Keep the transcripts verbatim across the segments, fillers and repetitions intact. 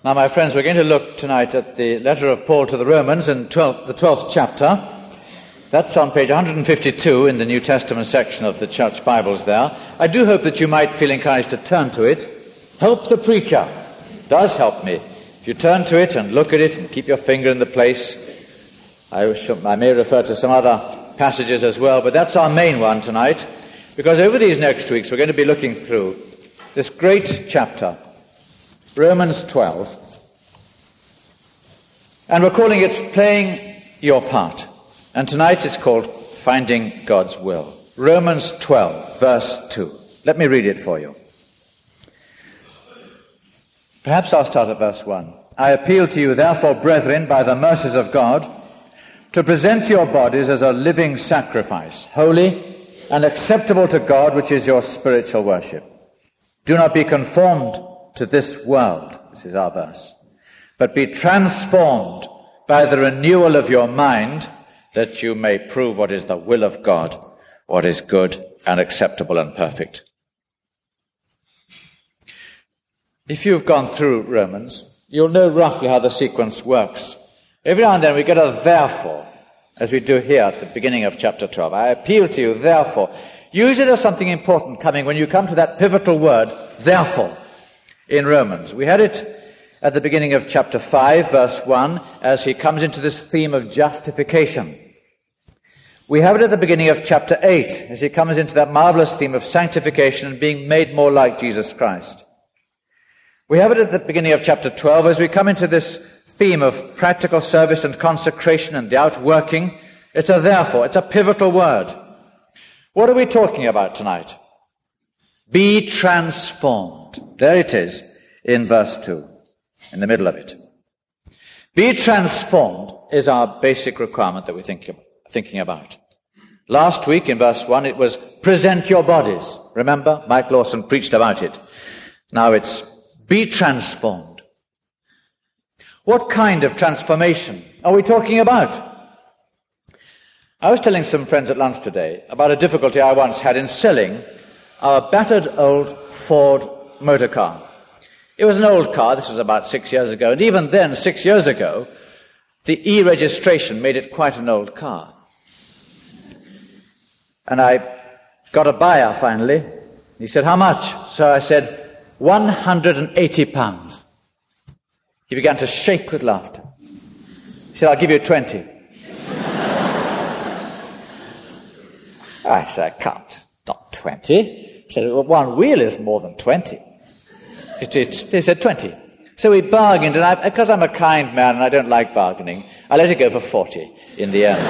Now, my friends, we're going to look tonight at the letter of Paul to the Romans in twelfth, the twelfth chapter. That's on page one hundred fifty-two in the New Testament section of the church Bibles there. I do hope that you might feel encouraged to turn to it. Help the preacher. It does help me. If you turn to it and look at it and keep your finger in the place, I, should, I may refer to some other passages as well, but that's our main one tonight, because over these next weeks we're going to be looking through this great chapter, Romans twelve, and we're calling it Playing Your Part. And tonight it's called Finding God's Will. Romans twelve, verse two. Let me read it for you. Perhaps I'll start at verse one. I appeal to you, therefore, brethren, by the mercies of God, to present your bodies as a living sacrifice, holy and acceptable to God, which is your spiritual worship. Do not be conformed to this world, this is our verse, but be transformed by the renewal of your mind, that you may prove what is the will of God, what is good and acceptable and perfect. If you've gone through Romans, you'll know roughly how the sequence works. Every now and then we get a therefore, as we do here at the beginning of chapter twelve. I appeal to you, therefore. Usually there's something important coming when you come to that pivotal word, therefore, in Romans. We had it at the beginning of chapter five, verse one, as he comes into this theme of justification. We have it at the beginning of chapter eight, as he comes into that marvelous theme of sanctification and being made more like Jesus Christ. We have it at the beginning of chapter twelve, as we come into this theme of practical service and consecration and the outworking. It's a therefore, it's a pivotal word. What are we talking about tonight? Be transformed. There it is in verse two, in the middle of it. Be transformed is our basic requirement that we're thinking, thinking about. Last week in verse one it was present your bodies. Remember, Mike Lawson preached about it. Now it's be transformed. What kind of transformation are we talking about? I was telling some friends at lunch today about a difficulty I once had in selling our battered old Ford motor car. It was an old car, this was about six years ago, and even then, six years ago, the e-registration made it quite an old car. And I got a buyer finally. He said, how much? So I said, one hundred eighty pounds. He began to shake with laughter. He said, I'll give you twenty. I said, I can't. Not twenty. He said, well, one wheel is more than twenty. He said twenty. So we bargained, and I, because I'm a kind man and I don't like bargaining, I let it go for forty in the end.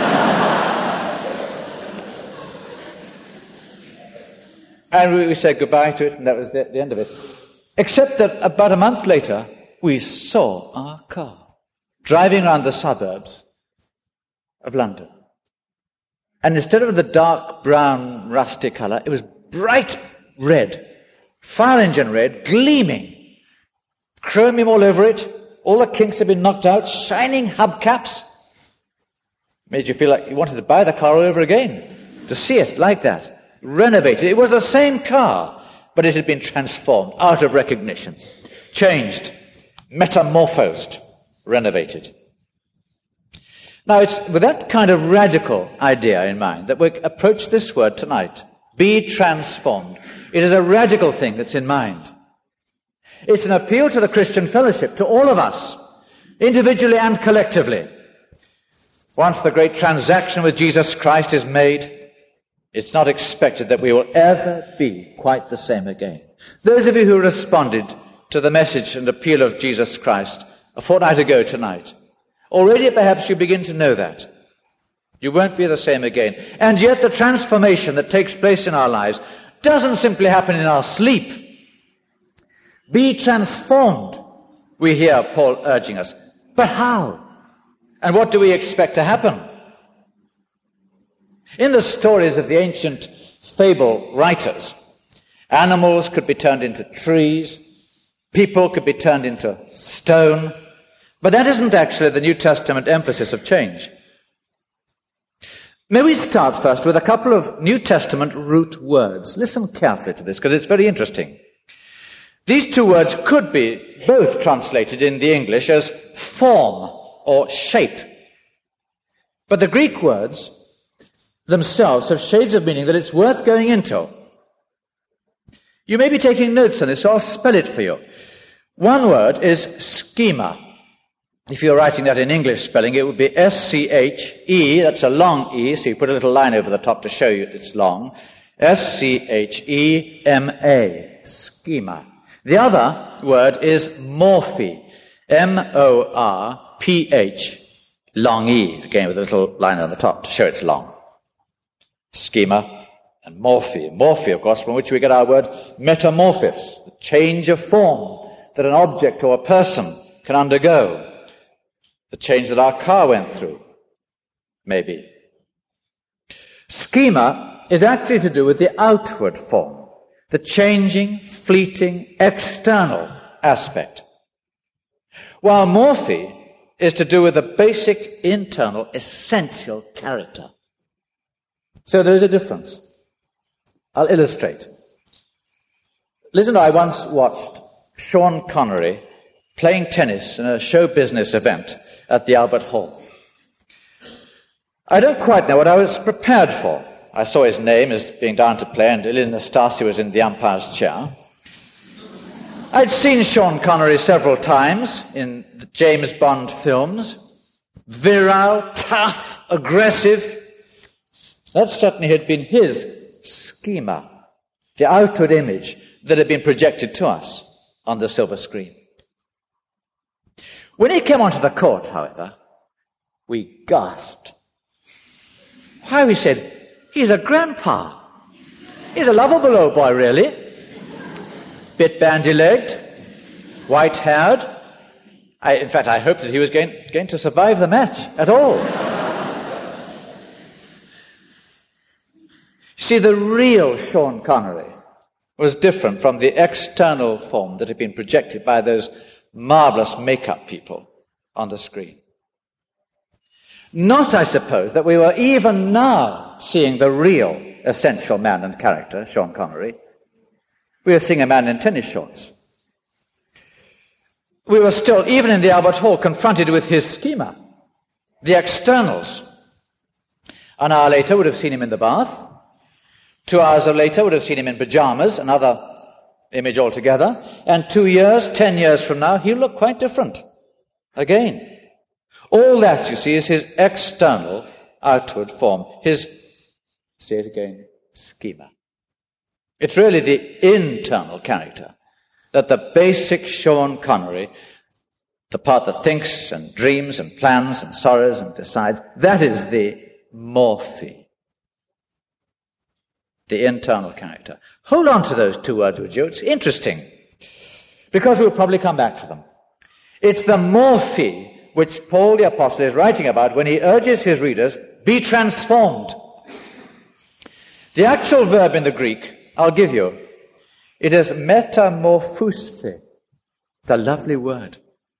And we, we said goodbye to it, and that was the, the end of it. Except that about a month later, we saw our car driving around the suburbs of London. And instead of the dark brown rusty colour, it was bright red, fire engine red, gleaming, chromium all over it, all the kinks had been knocked out, shining hubcaps. Made you feel like you wanted to buy the car all over again, to see it like that, renovated. It was the same car, but it had been transformed out of recognition, changed, metamorphosed, renovated. Now, it's with that kind of radical idea in mind that we approach this word tonight. Be transformed. It is a radical thing that's in mind. It's an appeal to the Christian fellowship, to all of us, individually and collectively. Once the great transaction with Jesus Christ is made, it's not expected that we will ever be quite the same again. Those of you who responded to the message and appeal of Jesus Christ a fortnight ago tonight, already perhaps you begin to know that. You won't be the same again. And yet the transformation that takes place in our lives doesn't simply happen in our sleep. Be transformed, we hear Paul urging us. But how? And what do we expect to happen? In the stories of the ancient fable writers, animals could be turned into trees, people could be turned into stone, but that isn't actually the New Testament emphasis of change. May we start first with a couple of New Testament root words. Listen carefully to this, because it's very interesting. These two words could be get both translated in the English as form or shape. But the Greek words themselves have shades of meaning that it's worth going into. You may be taking notes on this, so I'll spell it for you. One word is schema. If you're writing that in English spelling, it would be S C H E, that's a long E, so you put a little line over the top to show you it's long. S C H E M A, schema. The other word is morphe, M O R P H, long E, again with a little line on the top to show it's long. Schema and morphe. Morphe, of course, from which we get our word metamorphosis, the change of form that an object or a person can undergo. The change that our car went through, maybe. Schema is actually to do with the outward form, the changing, fleeting, external aspect. While morphe is to do with the basic, internal, essential character. So there is a difference. I'll illustrate. Liz and I once watched Sean Connery playing tennis in a show business event at the Albert Hall. I don't quite know what I was prepared for. I saw his name as being down to play, and Ilie Nastase was in the umpire's chair. I'd seen Sean Connery several times in the James Bond films. Virile, tough, aggressive. That certainly had been his schema, the outward image that had been projected to us on the silver screen. When he came onto the court, however, we gasped. Why, we said, he's a grandpa. He's a lovable old boy, really. Bit bandy-legged, white-haired. I, in fact, I hoped that he was going, going to survive the match at all. See, the real Sean Connery was different from the external form that had been projected by those marvelous makeup people on the screen. Not, I suppose, that we were even now seeing the real essential man and character, Sean Connery. We were seeing a man in tennis shorts. We were still, even in the Albert Hall, confronted with his schema, the externals. An hour later would have seen him in the bath. Two hours later would have seen him in pajamas, another image altogether. And two years, ten years from now, he'll look quite different again. All that, you see, is his external, outward form, his, say it again, schema. It's really the internal character that the basic Sean Connery, the part that thinks and dreams and plans and sorrows and decides, that is the morphe, the internal character. Hold on to those two words, would you? It's interesting, because we'll probably come back to them. It's the morphe which Paul the Apostle is writing about when he urges his readers, be transformed. The actual verb in the Greek, I'll give you. It is metamorphouste. It's a lovely word.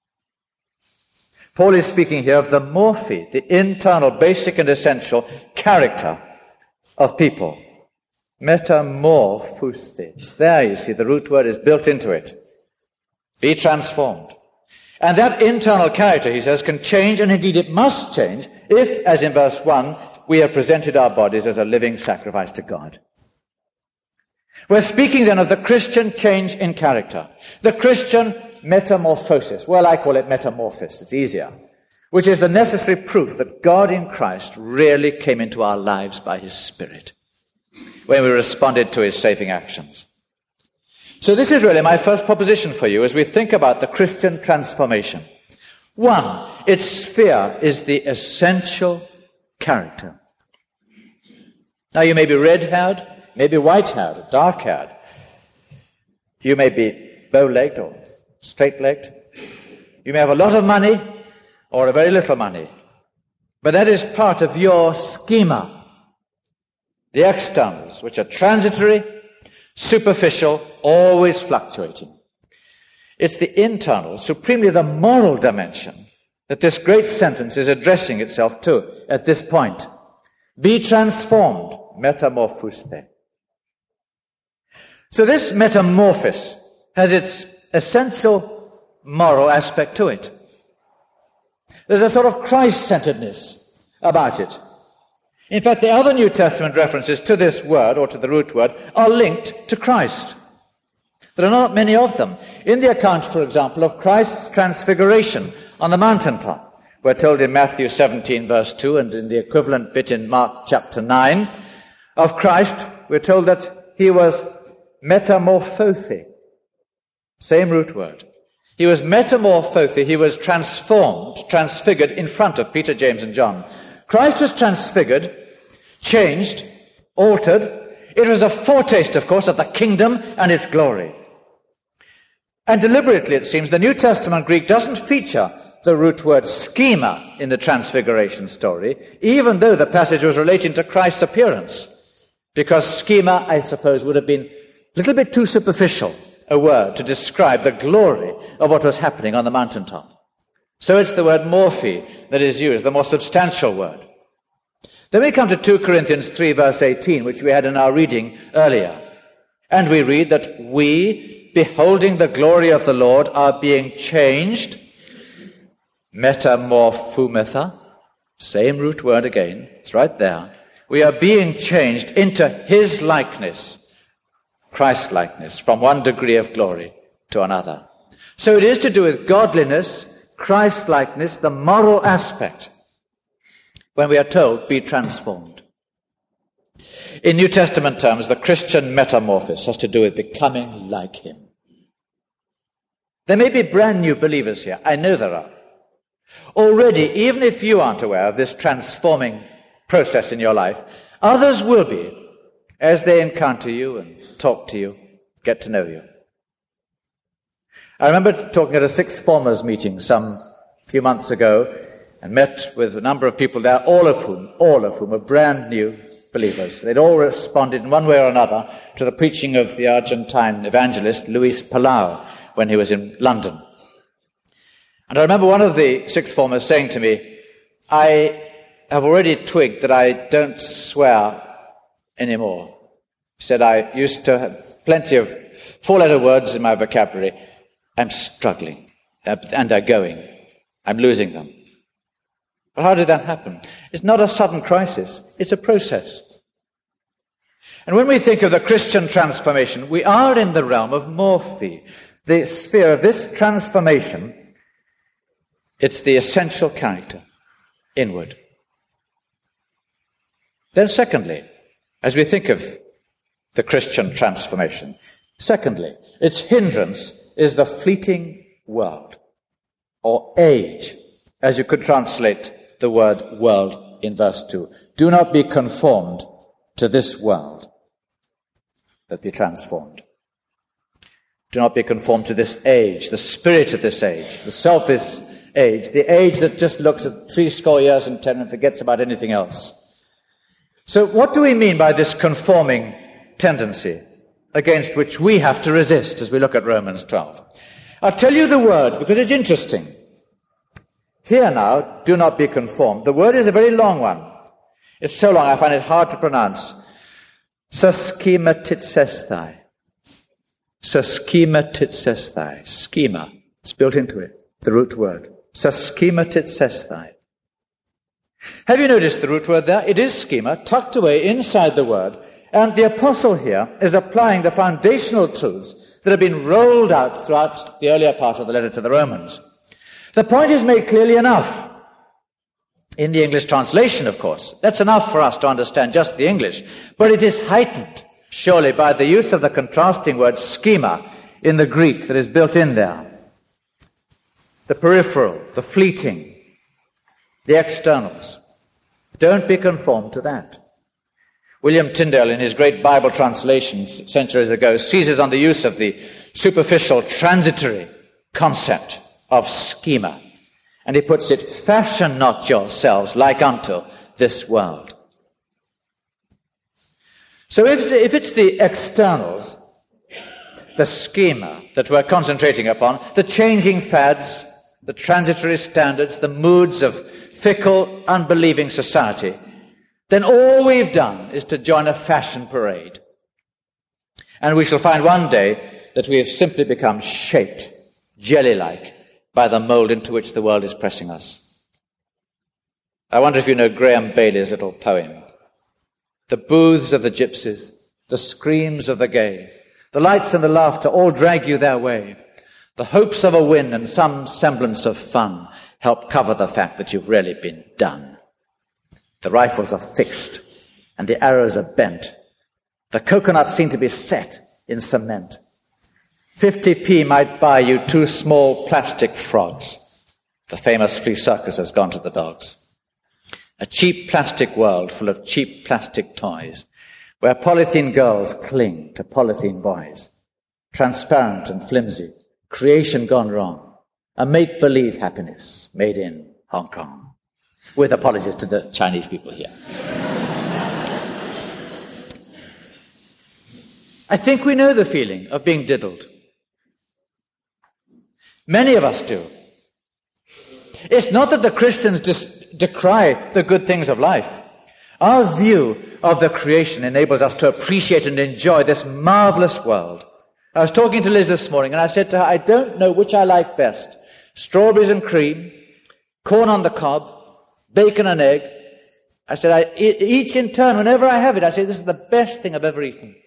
Paul is speaking here of the morphe, the internal, basic and essential character of people. Metamorphouste. It's there, you see, the root word is built into it. Be transformed. And that internal character, he says, can change, and indeed it must change, if, as in verse one, we have presented our bodies as a living sacrifice to God. We're speaking then of the Christian change in character, the Christian metamorphosis. Well, I call it metamorphosis, it's easier, which is the necessary proof that God in Christ really came into our lives by his Spirit when we responded to his saving actions. So this is really my first proposition for you as we think about the Christian transformation. One, its sphere is the essential character. Now you may be red-haired, maybe white-haired, dark-haired. You may be bow-legged or straight-legged. You may have a lot of money or a very little money. But that is part of your schema. The externals, which are transitory, superficial, always fluctuating. It's the internal, supremely the moral dimension, that this great sentence is addressing itself to at this point. Be transformed, metamorphouste. So this metamorphosis has its essential moral aspect to it. There's a sort of Christ-centeredness about it. In fact, the other New Testament references to this word, or to the root word, are linked to Christ. There are not many of them. In the account, for example, of Christ's transfiguration on the mountaintop, we're told in Matthew seventeen, verse two, and in the equivalent bit in Mark chapter nine, of Christ, we're told that he was metamorphothe. Same root word. He was metamorphothe. He was transformed, transfigured in front of Peter, James, and John. Christ was transfigured, changed, altered. It was a foretaste, of course, of the kingdom and its glory. And deliberately, it seems, the New Testament Greek doesn't feature the root word schema in the transfiguration story, even though the passage was relating to Christ's appearance, because schema, I suppose, would have been a little bit too superficial a word to describe the glory of what was happening on the mountaintop. So it's the word morphe that is used, the more substantial word. Then we come to two Corinthians three, verse eighteen, which we had in our reading earlier. And we read that we, beholding the glory of the Lord, are being changed, metamorphumetha, same root word again, it's right there. We are being changed into his likeness, Christ-likeness, from one degree of glory to another. So it is to do with godliness, Christ-likeness, the moral aspect, when we are told, be transformed. In New Testament terms, the Christian metamorphosis has to do with becoming like him. There may be brand new believers here. I know there are. Already, even if you aren't aware of this transforming process in your life, others will be as they encounter you and talk to you, get to know you. I remember talking at a sixth formers meeting some few months ago and met with a number of people there, all of whom, all of whom were brand new believers. They'd all responded in one way or another to the preaching of the Argentine evangelist Luis Palau when he was in London. And I remember one of the sixth formers saying to me, I have already twigged that I don't swear anymore. He said, I used to have plenty of four-letter words in my vocabulary. I'm struggling, and they're going. I'm losing them. But how did that happen? It's not a sudden crisis. It's a process. And when we think of the Christian transformation, we are in the realm of morphe, the sphere of this transformation. It's the essential character, inward. Then secondly, as we think of the Christian transformation, secondly, its hindrance is the fleeting world, or age, as you could translate the word world in verse two. Do not be conformed to this world, but be transformed. Do not be conformed to this age, the spirit of this age, the selfish age, the age that just looks at three score years and ten and forgets about anything else. So what do we mean by this conforming tendency against which we have to resist as we look at Romans twelve? I'll tell you the word because it's interesting. Here now, do not be conformed. The word is a very long one. It's so long I find it hard to pronounce. Saschematitsesthai. Saschematitsesthai. Schema. It's built into it, the root word. Saschematitsesthai. Have you noticed the root word there? It is schema, tucked away inside the word. And the apostle here is applying the foundational truths that have been rolled out throughout the earlier part of the letter to the Romans. The point is made clearly enough. In the English translation, of course. That's enough for us to understand just the English. But it is heightened, surely, by the use of the contrasting word schema in the Greek that is built in there. The peripheral, the fleeting, the externals. Don't be conformed to that. William Tyndale, in his great Bible translations centuries ago, seizes on the use of the superficial, transitory concept of schema. And he puts it, fashion not yourselves like unto this world. So if, if it's the externals, the schema that we're concentrating upon, the changing fads, the transitory standards, the moods of fickle, unbelieving society, then all we've done is to join a fashion parade. And we shall find one day that we have simply become shaped, jelly-like, by the mold into which the world is pressing us. I wonder if you know Graham Bailey's little poem. The booths of the gypsies, the screams of the gay, the lights and the laughter all drag you their way. The hopes of a win and some semblance of fun help cover the fact that you've really been done. The rifles are fixed and the arrows are bent. The coconuts seem to be set in cement. fifty p might buy you two small plastic frogs. The famous flea circus has gone to the dogs. A cheap plastic world full of cheap plastic toys, where polythene girls cling to polythene boys. Transparent and flimsy, creation gone wrong. A make-believe happiness made in Hong Kong. With apologies to the Chinese people here. I think we know the feeling of being diddled. Many of us do. It's not that the Christians dis- decry the good things of life. Our view of the creation enables us to appreciate and enjoy this marvelous world. I was talking to Liz this morning and I said to her, I don't know which I like best. Strawberries and cream, corn on the cob, bacon and egg. I said, I, each in turn, whenever I have it, I say, this is the best thing I've ever eaten.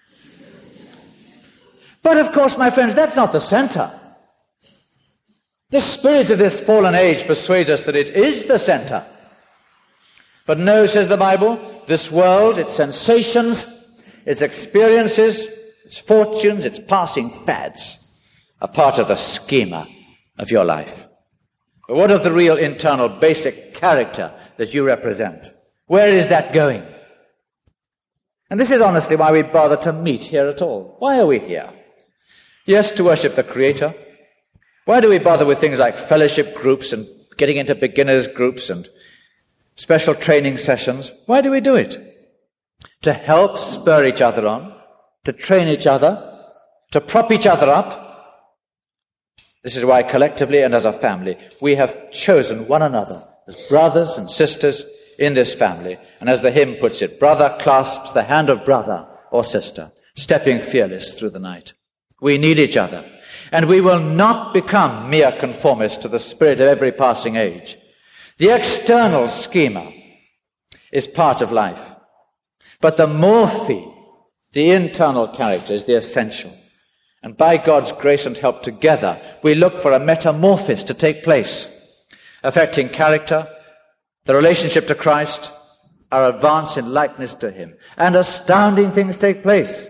But of course, my friends, that's not the center. The spirit of this fallen age persuades us that it is the center. But no, says the Bible, this world, its sensations, its experiences, its fortunes, its passing fads are part of the schema of your life. But what of the real internal basic character that you represent? Where is that going? And this is honestly why we bother to meet here at all. Why are we here? Yes, to worship the Creator. Why do we bother with things like fellowship groups and getting into beginners groups and special training sessions? Why do we do it? To help spur each other on, to train each other, to prop each other up. This is why collectively and as a family, we have chosen one another as brothers and sisters in this family. And as the hymn puts it, brother clasps the hand of brother or sister, stepping fearless through the night. We need each other. And we will not become mere conformists to the spirit of every passing age. The external schema is part of life. But the morphe, the internal character, is the essential. And by God's grace and help together, we look for a metamorphosis to take place, affecting character, the relationship to Christ, our advance in likeness to Him. And astounding things take place.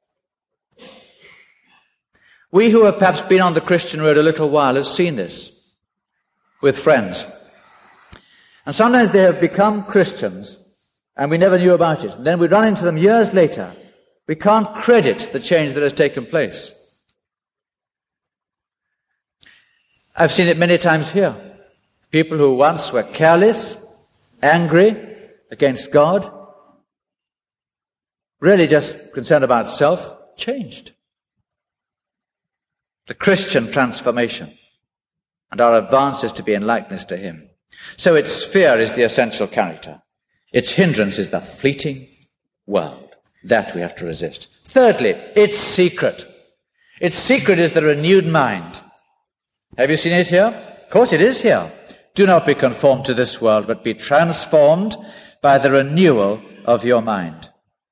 We who have perhaps been on the Christian road a little while have seen this with friends. And sometimes they have become Christians and we never knew about it. And then we run into them years later. We can't credit the change that has taken place. I've seen it many times here. People who once were careless, angry against God, really just concerned about self, changed. The Christian transformation, and our advance is to be in likeness to Him. So its sphere is the essential character. Its hindrance is the fleeting world. That we have to resist. Thirdly, its secret. Its secret is the renewed mind. Have you seen it here? Of course it is here. Do not be conformed to this world, but be transformed by the renewal of your mind.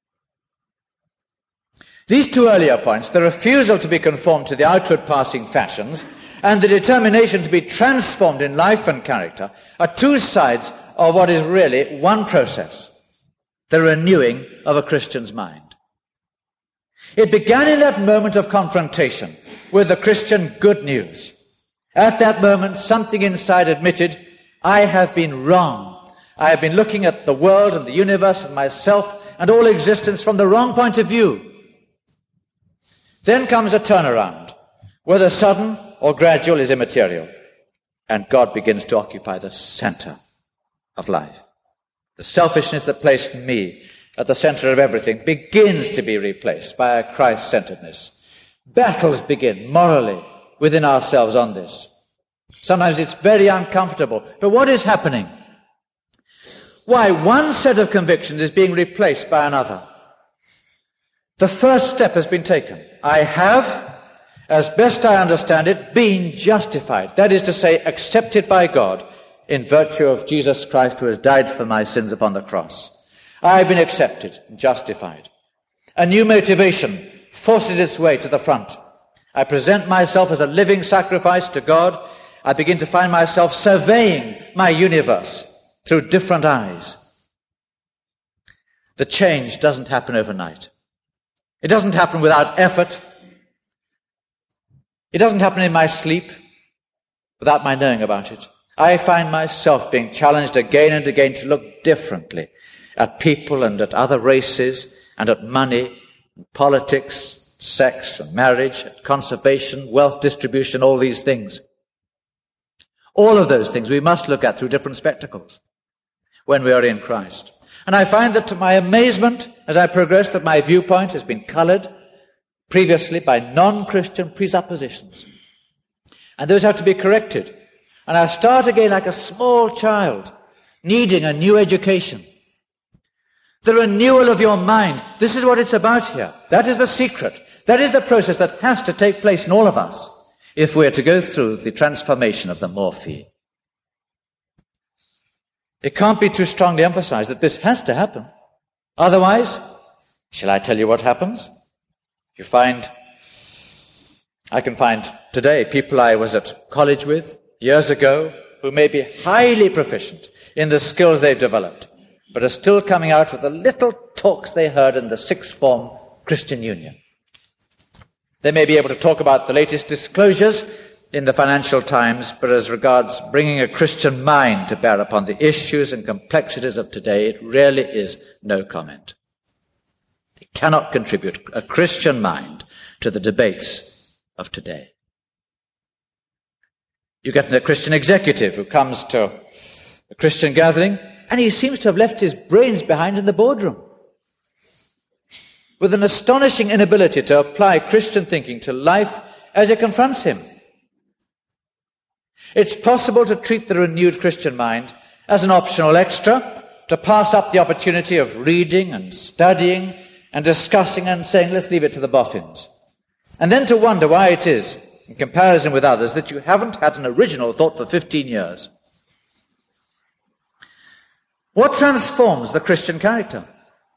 These two earlier points, the refusal to be conformed to the outward passing fashions and the determination to be transformed in life and character, are two sides of what is really one process, the renewing of a Christian's mind. It began in that moment of confrontation with the Christian good news. At that moment, something inside admitted, I have been wrong. I have been looking at the world and the universe and myself and all existence from the wrong point of view. Then comes a turnaround, whether sudden or gradual is immaterial, and God begins to occupy the center of life. The selfishness that placed me at the center of everything begins to be replaced by a Christ-centeredness. Battles begin morally within ourselves on this. Sometimes it's very uncomfortable, but what is happening? Why, one set of convictions is being replaced by another. The first step has been taken. I have As best I understand it, being justified. That is to say, accepted by God in virtue of Jesus Christ who has died for my sins upon the cross. I have been accepted, justified. A new motivation forces its way to the front. I present myself as a living sacrifice to God. I begin to find myself surveying my universe through different eyes. The change doesn't happen overnight. It doesn't happen without effort. It doesn't happen in my sleep without my knowing about it. I find myself being challenged again and again to look differently at people and at other races and at money, and politics, sex and marriage, at conservation, wealth distribution, all these things. All of those things we must look at through different spectacles when we are in Christ. And I find that to my amazement, as I progress, that my viewpoint has been colored previously by non-Christian presuppositions. And those have to be corrected. And I start again like a small child, needing a new education. The renewal of your mind. This is what it's about here. That is the secret. That is the process that has to take place in all of us if we are to go through the transformation of the Morphe. It can't be too strongly emphasized that this has to happen. Otherwise, shall I tell you what happens? You find, I can find today people I was at college with years ago who may be highly proficient in the skills they've developed, but are still coming out with the little talks they heard in the sixth form Christian Union. They may be able to talk about the latest disclosures in the Financial Times, but as regards bringing a Christian mind to bear upon the issues and complexities of today, it really is no comment. They cannot contribute a Christian mind to the debates of today. You get a Christian executive who comes to a Christian gathering, and he seems to have left his brains behind in the boardroom, with an astonishing inability to apply Christian thinking to life as it confronts him. It's possible to treat the renewed Christian mind as an optional extra, to pass up the opportunity of reading and studying and discussing and saying, let's leave it to the boffins. And then to wonder why it is, in comparison with others, that you haven't had an original thought for fifteen years. What transforms the Christian character?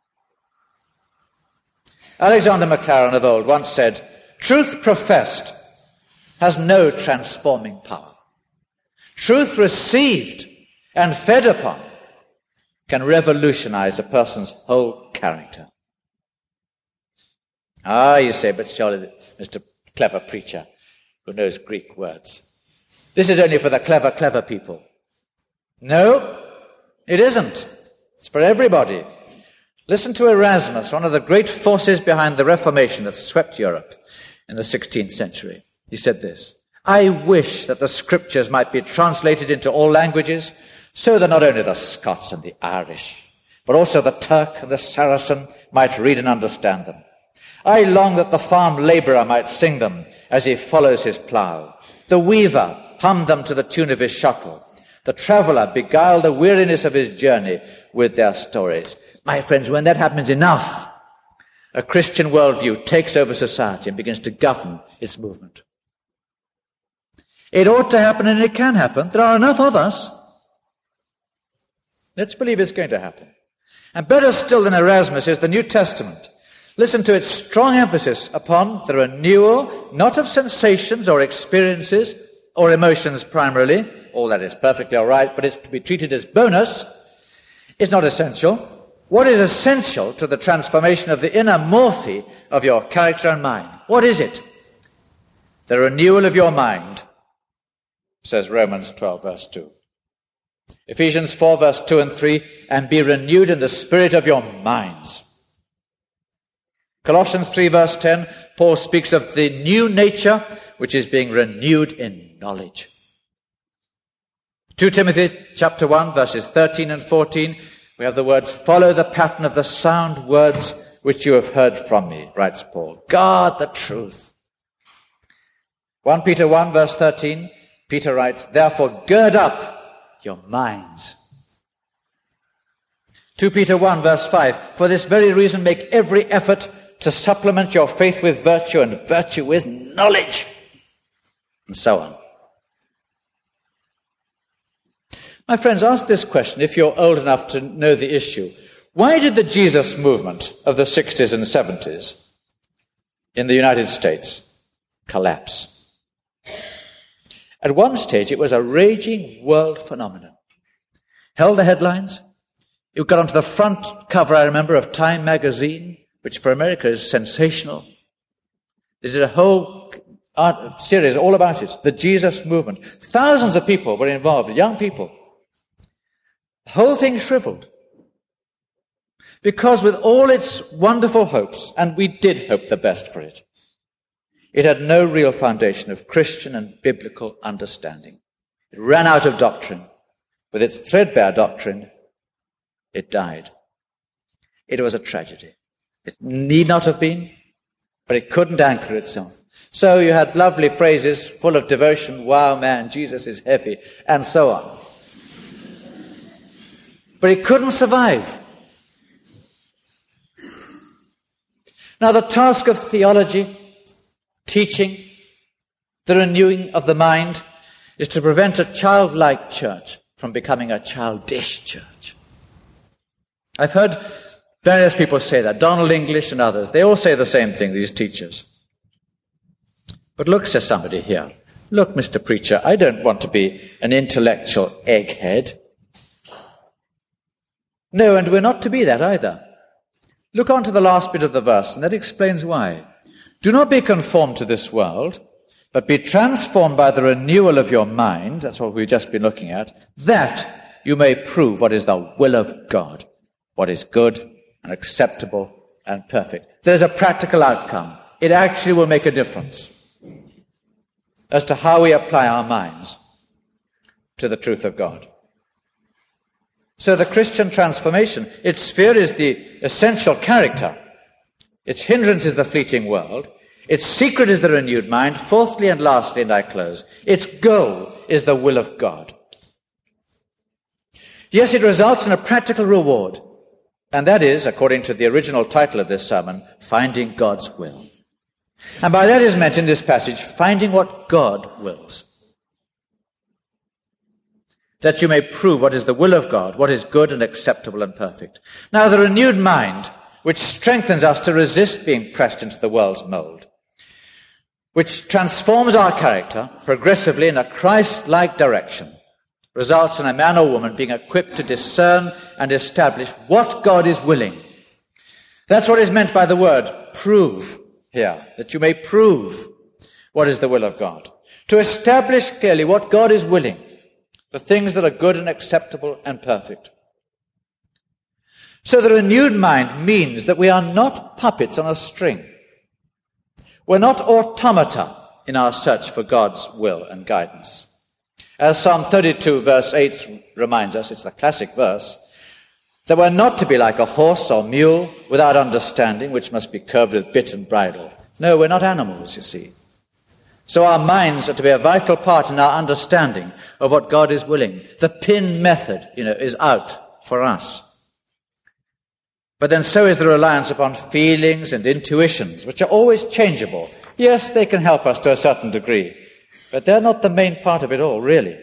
Alexander Maclaren of old once said, truth professed has no transforming power. Truth received and fed upon can revolutionize a person's whole character. Ah, you say, but surely Mister Clever Preacher who knows Greek words. This is only for the clever, clever people. No, it isn't. It's for everybody. Listen to Erasmus, one of the great forces behind the Reformation that swept Europe in the sixteenth century. He said this, I wish that the scriptures might be translated into all languages, so that not only the Scots and the Irish, but also the Turk and the Saracen might read and understand them. I long that the farm labourer might sing them as he follows his plough. The weaver hummed them to the tune of his shuttle. The traveller beguiled the weariness of his journey with their stories. My friends, when that happens enough, a Christian worldview takes over society and begins to govern its movement. It ought to happen and it can happen. There are enough of us. Let's believe it's going to happen. And better still than Erasmus is the New Testament. Listen to its strong emphasis upon the renewal, not of sensations or experiences or emotions primarily. All that is perfectly all right, but it's to be treated as bonus. It's not essential. What is essential to the transformation of the inner morphe of your character and mind? What is it? The renewal of your mind, says Romans twelve, verse two. Ephesians four, verse two and three, and be renewed in the spirit of your minds. Colossians three, verse ten, Paul speaks of the new nature which is being renewed in knowledge. Second Timothy chapter one, verses thirteen and fourteen, we have the words, follow the pattern of the sound words which you have heard from me, writes Paul. Guard the truth. First Peter one, verse thirteen, Peter writes, therefore gird up your minds. Second Peter one, verse five, for this very reason make every effort to supplement your faith with virtue and virtue with knowledge, and so on. My friends, ask this question if you're old enough to know the issue. Why did the Jesus movement of the sixties and seventies in the United States collapse? At one stage, it was a raging world phenomenon. Held the headlines. It got onto the front cover, I remember, of Time magazine, which for America is sensational. They did a whole art series all about it, the Jesus movement. Thousands of people were involved, young people. The whole thing shriveled. Because with all its wonderful hopes, and we did hope the best for it, it had no real foundation of Christian and biblical understanding. It ran out of doctrine. With its threadbare doctrine, it died. It was a tragedy. It need not have been, but it couldn't anchor itself. So you had lovely phrases full of devotion, wow, man, Jesus is heavy, and so on. But it couldn't survive. Now the task of theology, teaching, the renewing of the mind, is to prevent a childlike church from becoming a childish church. I've heard various people say that, Donald English and others. They all say the same thing, these teachers. But look, says somebody here, look, Mister Preacher, I don't want to be an intellectual egghead. No, and we're not to be that either. Look on to the last bit of the verse, and that explains why. Do not be conformed to this world, but be transformed by the renewal of your mind, that's what we've just been looking at, that you may prove what is the will of God, what is good and acceptable and perfect. There's a practical outcome. It actually will make a difference as to how we apply our minds to the truth of God. So the Christian transformation, its sphere is the essential character. Its hindrance is the fleeting world. Its secret is the renewed mind. Fourthly and lastly, and I close, its goal is the will of God. Yes, it results in a practical reward, and that is, according to the original title of this sermon, finding God's will. And by that is meant in this passage, finding what God wills. That you may prove what is the will of God, what is good and acceptable and perfect. Now, the renewed mind, which strengthens us to resist being pressed into the world's mold, which transforms our character progressively in a Christ-like direction, results in a man or woman being equipped to discern and establish what God is willing. That's what is meant by the word prove here, that you may prove what is the will of God. To establish clearly what God is willing, the things that are good and acceptable and perfect. So the renewed mind means that we are not puppets on a string. We're not automata in our search for God's will and guidance. As Psalm thirty-two verse eight reminds us, it's the classic verse, that we're not to be like a horse or mule without understanding, which must be curbed with bit and bridle. No, we're not animals, you see. So our minds are to be a vital part in our understanding of what God is willing. The pin method, you know, is out for us. But then so is the reliance upon feelings and intuitions, which are always changeable. Yes, they can help us to a certain degree, but they're not the main part of it all, really.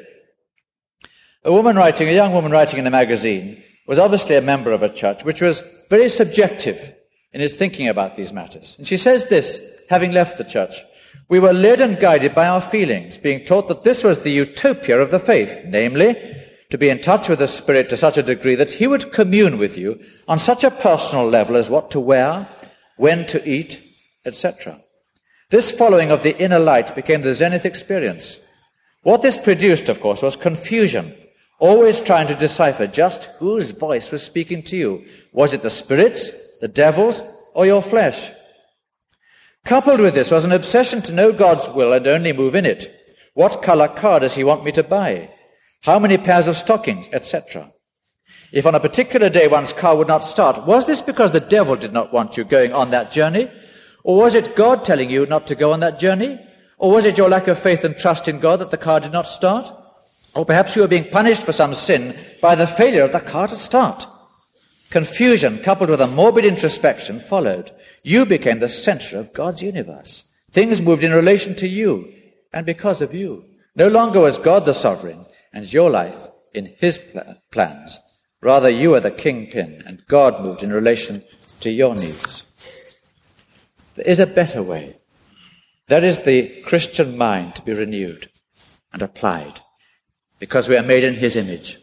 A woman writing, a young woman writing in a magazine, was obviously a member of a church which was very subjective in its thinking about these matters. And she says this, having left the church, we were led and guided by our feelings, being taught that this was the utopia of the faith, namely, to be in touch with the Spirit to such a degree that he would commune with you on such a personal level as what to wear, when to eat, et cetera. This following of the inner light became the zenith experience. What this produced, of course, was confusion, always trying to decipher just whose voice was speaking to you. Was it the Spirit's, the devil's, or your flesh? Coupled with this was an obsession to know God's will and only move in it. What color car does he want me to buy? How many pairs of stockings, et cetera. If on a particular day one's car would not start, was this because the devil did not want you going on that journey? Or was it God telling you not to go on that journey? Or was it your lack of faith and trust in God that the car did not start? Or perhaps you were being punished for some sin by the failure of the car to start. Confusion coupled with a morbid introspection followed. You became the center of God's universe. Things moved in relation to you and because of you. No longer was God the sovereign and your life in his pl- plans. Rather, you were the kingpin and God moved in relation to your needs. There is a better way. That is the Christian mind to be renewed and applied because we are made in his image.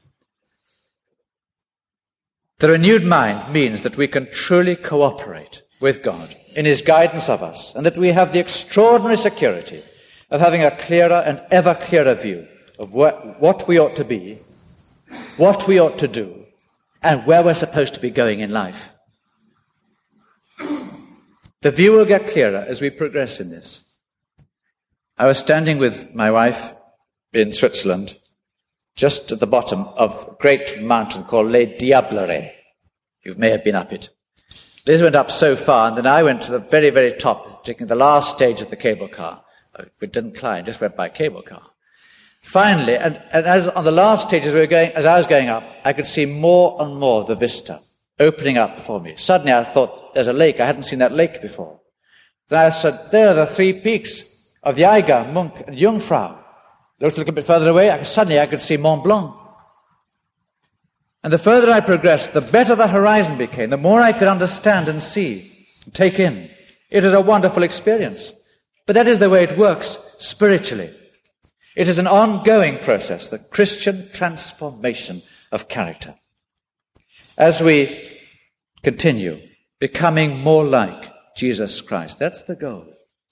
The renewed mind means that we can truly cooperate with God in his guidance of us, and that we have the extraordinary security of having a clearer and ever clearer view of what, what we ought to be, what we ought to do, and where we're supposed to be going in life. The view will get clearer as we progress in this. I was standing with my wife in Switzerland, just at the bottom of a great mountain called Les Diablerets. You may have been up it. Liz went up so far, and then I went to the very, very top, taking the last stage of the cable car. We didn't climb, just went by cable car. Finally, and, and as on the last stage, as we were going, as I was going up, I could see more and more of the vista opening up before me. Suddenly I thought, there's a lake. I hadn't seen that lake before. Then I said, there are the three peaks of the Eiger, Munch, and Jungfrau. Looked a little bit further away, I, suddenly I could see Mont Blanc. And the further I progressed, the better the horizon became, the more I could understand and see, and take in. It is a wonderful experience. But that is the way it works spiritually. It is an ongoing process, the Christian transformation of character. As we continue becoming more like Jesus Christ, that's the goal.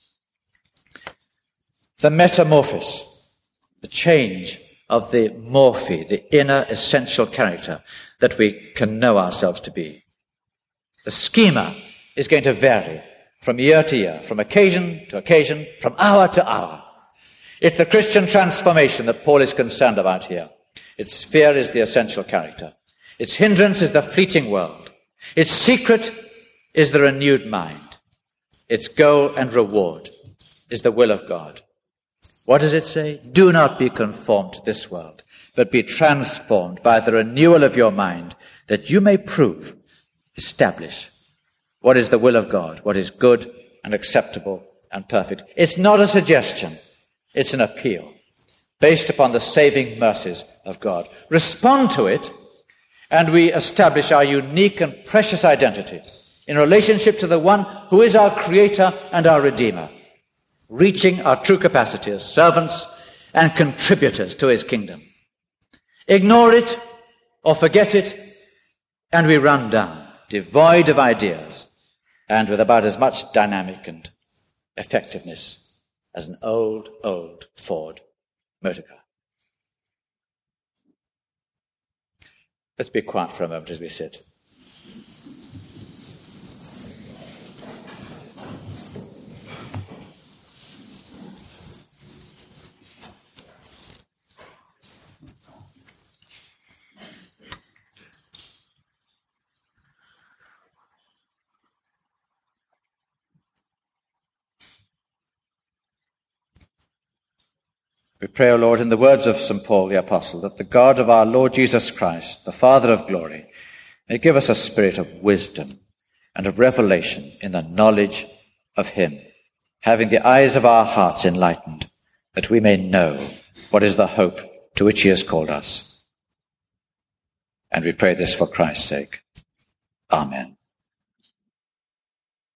The metamorphosis, the change of the morphe, the inner essential character that we can know ourselves to be. The schema is going to vary from year to year, from occasion to occasion, from hour to hour. It's the Christian transformation that Paul is concerned about here. Its sphere is the essential character. Its hindrance is the fleeting world. Its secret is the renewed mind. Its goal and reward is the will of God. What does it say? Do not be conformed to this world, but be transformed by the renewal of your mind, that you may prove, establish what is the will of God, what is good and acceptable and perfect. It's not a suggestion. It's an appeal based upon the saving mercies of God. Respond to it, and we establish our unique and precious identity in relationship to the one who is our Creator and our Redeemer, reaching our true capacity as servants and contributors to his kingdom. Ignore it or forget it, and we run down, devoid of ideas, and with about as much dynamic and effectiveness as an old, old Ford motor car. Let's be quiet for a moment as we sit. We pray, O Lord, in the words of Saint Paul the Apostle, that the God of our Lord Jesus Christ, the Father of glory, may give us a spirit of wisdom and of revelation in the knowledge of him, having the eyes of our hearts enlightened, that we may know what is the hope to which he has called us. And we pray this for Christ's sake. Amen.